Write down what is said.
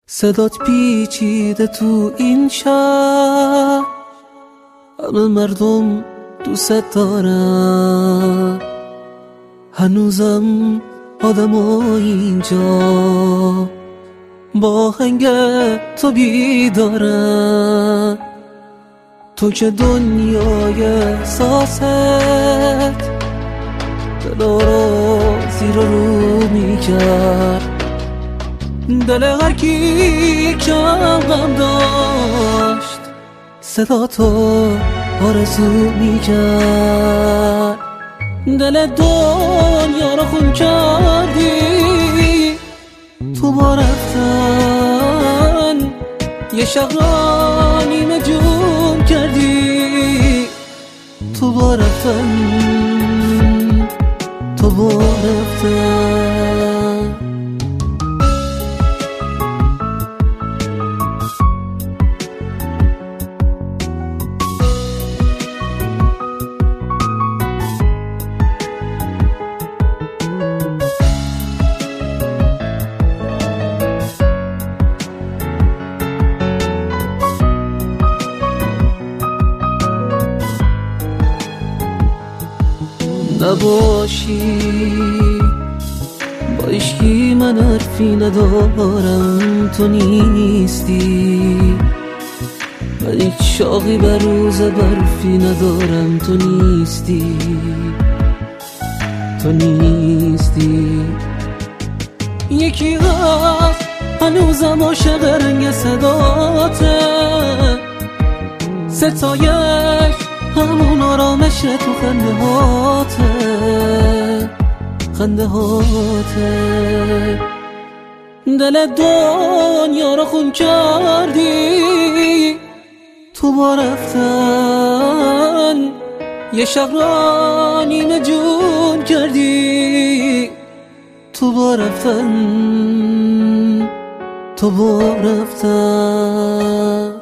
صدات پیچیده تو این شهر، همه مردم دوست دارن، هنوزم آدمای اینجا با آهنگ تو بیدارن. تو که دنیای احساست دلا رو زیر رو میکرد، دل هر کی که غم داشت صدا تو آرزو میکرد. دل دنیا رو خون کردی تو با رفتن، یه شب را نیمه جون کردی تو با رفتن، تو با رفتن. نباشی با عشقی من حرفی ندارم، تو نیستی. من هیچ شاقی بر روز برفی ندارم، تو نیستی، تو نیستی. یکی هست هنوزم عاشق رنگ صداته، ستایش همون آرامش تو خنده هاته، خنده هاته. دل دنیا رو خون کردی تو با رفتن، یه شب را نیمه جون کردی تو با رفتن، تو با رفتن.